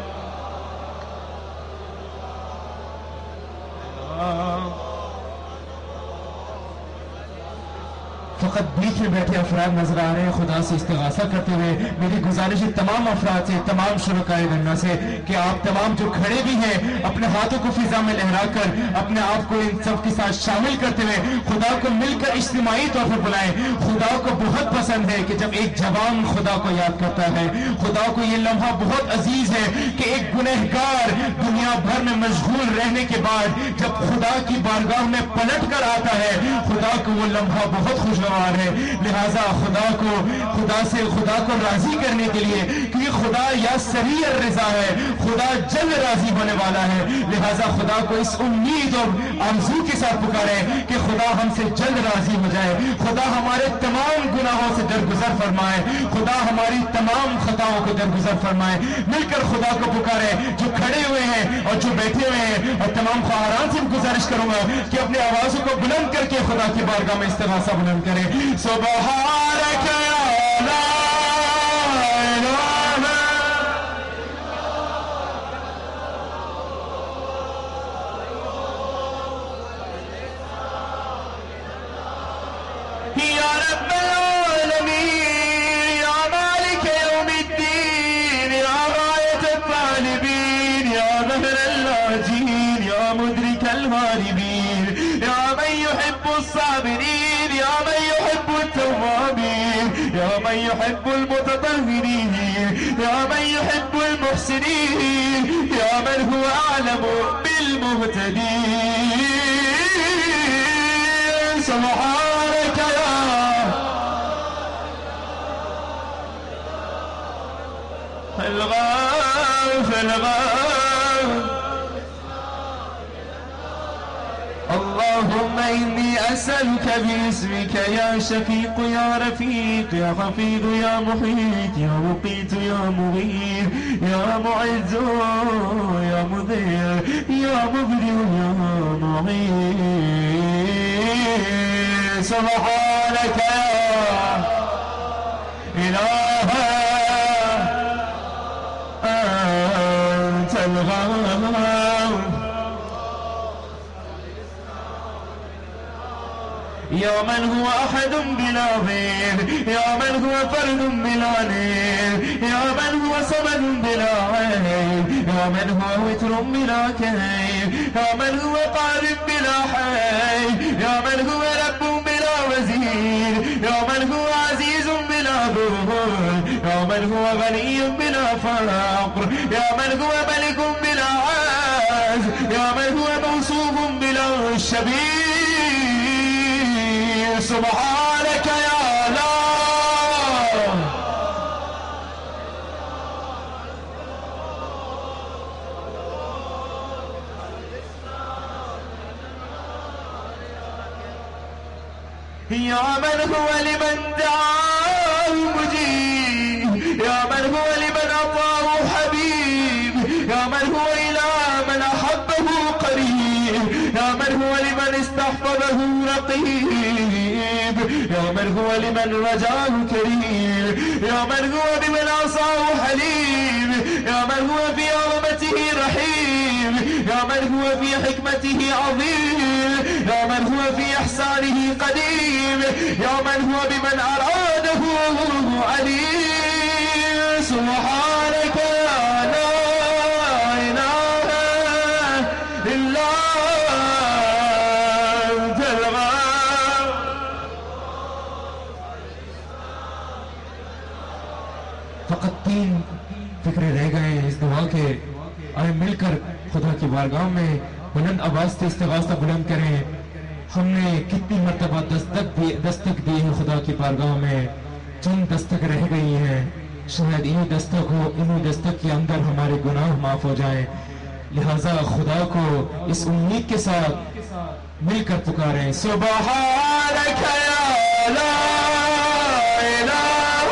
[SPEAKER 1] फकत बीच में बैठे अफराद नजर आ रहे हैं खुदा से इस्तिगासा करते हुए मेरी गुजारिश है तमाम अफराद से तमाम शुरकाए गन्ना से कि आप तमाम जो खड़े भी हैं अपने हाथों को फिजा में लहराकर अपने आप को इन सब के साथ शामिल करते हुए खुदा को मिलकर इज्तिमाई तौर पर बुलाएं। खुदा को बहुत पसंद है कि जब एक जवान खुदा को याद करता है। खुदा को ये लम्हा बहुत अजीज है कि एक गुनहगार दुनिया भर में मशगूल रहने के बाद जब खुदा की बारगाह में पलट कर आता है खुदा को वो लम्हा बहुत खुशगवार फरमार है। लिहाजा खुदा को खुदा से खुदा को राजी करने के लिए, क्योंकि खुदा या सरी रजा है, खुदा जल्द राजी होने वाला है। लिहाजा खुदा को इस उम्मीद और आरज़ू के साथ पुकारे कि खुदा हमसे जल्द राजी हो जाए, खुदा हमारे तमाम गुनाहों से दरगुजर फरमाए, खुदा हमारी तमाम खताओं को दरगुजर फरमाए। मिलकर खुदा को पुकारे, जो खड़े हुए हैं और जो बैठे हुए हैं, और तमाम ख्वाहारान से गुजारिश करूंगा कि अपनी आवाजों को बुलंद करके खुदा की बारगाह में इस्तिग़ासा बुलंद करें। सुबहानक ला
[SPEAKER 3] يحب المتطهرين، يا من يحب المحسنين، يا من هو أعلم بالمهتدين. سبحانك يا الغاف الغاف. اللهم إني أسألك باسمك يا شفيق يا رفيق يا حفيظ يا محيط يا مقيت يا مغيث يا معز يا مذل يا مبدئ يا معين. سبحانك يا إله أنت الغفور. يا من هو أحد بلا غير، يا من هو فرد بلا نير، يا من هو صمد بلا عين، يا من هو وتر بلا كيف، يا من هو قارب بلا حي، يا من هو رب بلا وزير، يا من هو عزيز بلا ظهور، يا من هو غني بلا فقر، يا من هو ملك بلا عز، يا من هو موصوف بلا شبيه. سبحانك يا الله. يا من هو لمن دعاه مجيب، يا من هو لمن أطاعه حبيب، يا من هو إلى من أحبه قريب، يا من هو لمن استحفظه رقيب، يا من هو لمن رجاه كريم، يا من هو بمن عصاه حليم، يا من هو في عظمته رحيم، يا من هو في حكمته عظيم، يا من هو في إحسانه قديم، يا من هو بمن أراده عليم. سبحانك يا لا إله إلا أنت الغفور.
[SPEAKER 1] फकत तीन फिक्रे रह गए हैं इस दुआ के। आए मिलकर खुदा की बारगाह में बुलंद आवाज से इस्तिग़ासा बुलंद करें। हमने कितनी मर्तबा दस्तक दी दस्तक दी है खुदा की बारगाह में, चंद दस्तक रह गई हैं। शायद इन्हीं दस्तक हो इन्हीं दस्तक के अंदर हमारे गुनाह माफ हो जाएं। लिहाजा खुदा को इस उम्मीद के साथ मिलकर पुकारें।
[SPEAKER 3] सुबहानक या ला इलाहा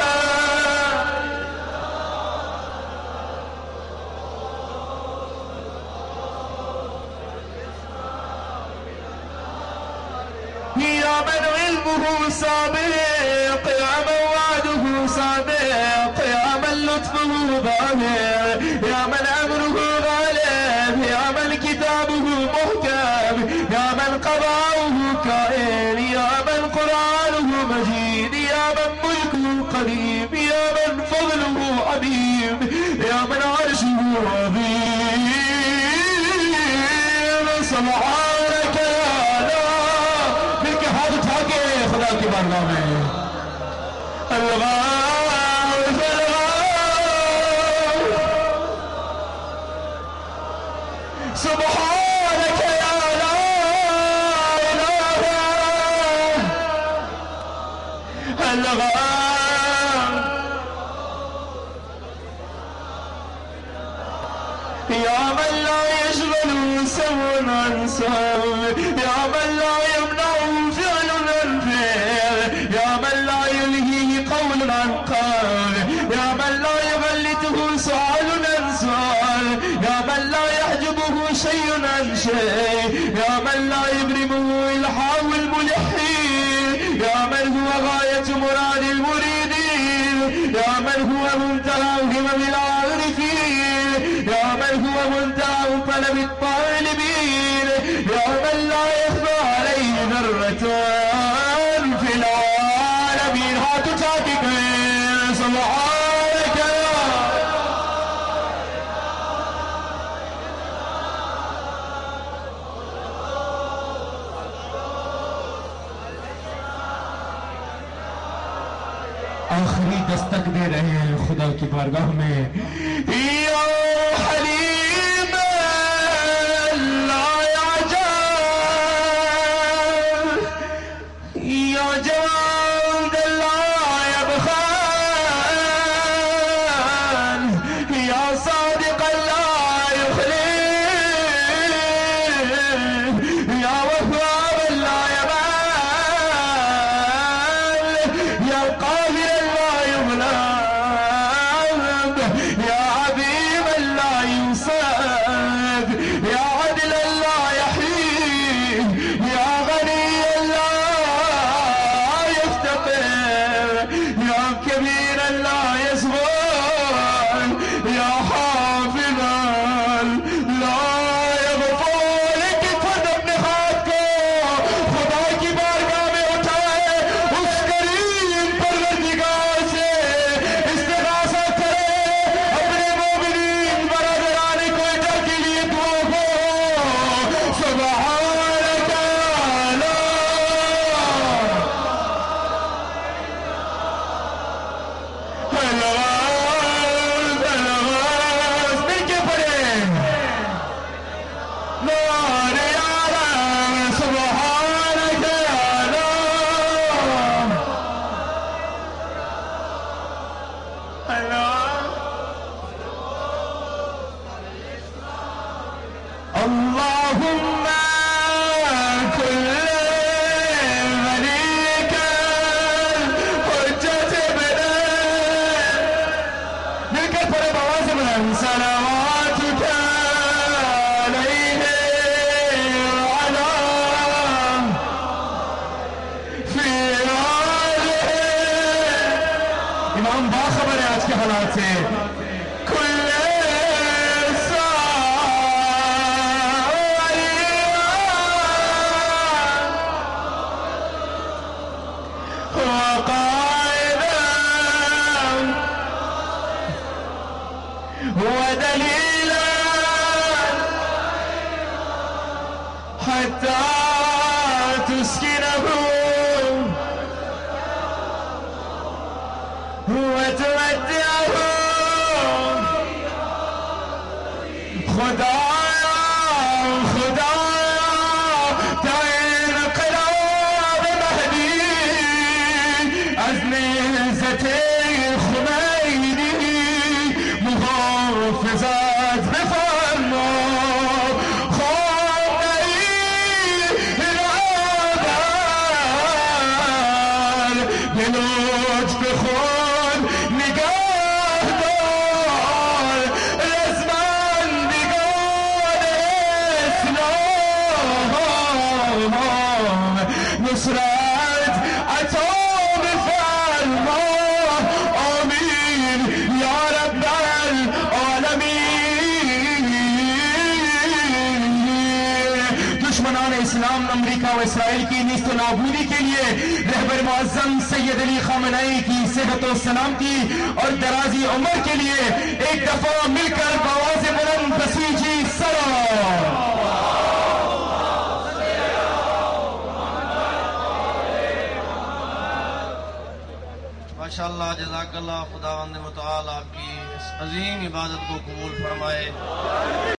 [SPEAKER 3] يا من علمه سابق، يا من وعده صادق، يا من لطفه ظاهر، يا من أمره غالب، يا من كتابه محكم، يا من قضاؤه كائن، يا من قرآنه مجيد، يا من ملكه قديم، يا من فضله عظيم، يا من عرشه عظيم. سبحانك يا की बारगाह में الغاف الغاف. سبحانك يا لا إله الغام يا من لا يشغل سوء عن سوء، يا من لا يمنع فعل عن فعل، يا من لا يلهيه قول عن قول، يا من لا يغلطه سؤال عن سؤال، يا من لا يحجبه شيء عن شيء، يا من لا يبرمه إلحاح الملحين، يا من هو غاية مراد المريدين، يا من هو منتهى همم العارفين، يا من هو منتهى طلب الطالبين، يا من لا يخفى عليه ذرة في العالمين. هاتوا تاكك سبحانك يا
[SPEAKER 1] آخری دستک دے رہے ہیں خدا کی بارگاہ میں.
[SPEAKER 3] یا حلیم لا يعجل، یا جواد لا يبخل، یا صادق لا يخلف، یا وهاب لا يمل، یا قاهر لا يغلب، يا عظيم لا ينصب، يا عدل لا يحيي، يا غني لا يفتقر، يا كبير لا يصغر، يا حافظا لا يغفر. فد اپنے ہاتھ کو خدا کی بارگاہ میں اٹھائے، اس کریم پروردگار سے استغاثہ کرے، اپنے مومنین برادران کوئٹہ کے لیے دعا ہو. سبحانک لا الغاز الغاز مل کے پڑھیں نار یارا. سبحانک لا اللهم كل وليك حجة ابنه مل کر پڑھے بواز بلند. صلواتك عليه وعلى في آله. امام باخبر ہے آج کے حالات سے. كل وقائدا ودليلا حتى تسكنه وتمتعه. خدایا خدایا تعین قرار مهدی از نعزت خمینی محافظت بفرما. خامنه‌ای برادر به لطف خود نگاه دار، رزمندگان اسلام نصرت عطا بفرما. آمین یا رب العالمین. دشمنان اسلام امریکہ و اسرائیل کی نیست و نابودی کے لیے رہبر معظم سید علی خامنہئی کی صحت و سلامتی اور درازی عمر کے لیے ایک دفعہ مل کر بآواز بلند بسیجی سلام.
[SPEAKER 4] ماشاءاللہ جزاک اللہ. خداوند متعال آپ کی اس عظیم عبادت کو قبول فرمائے.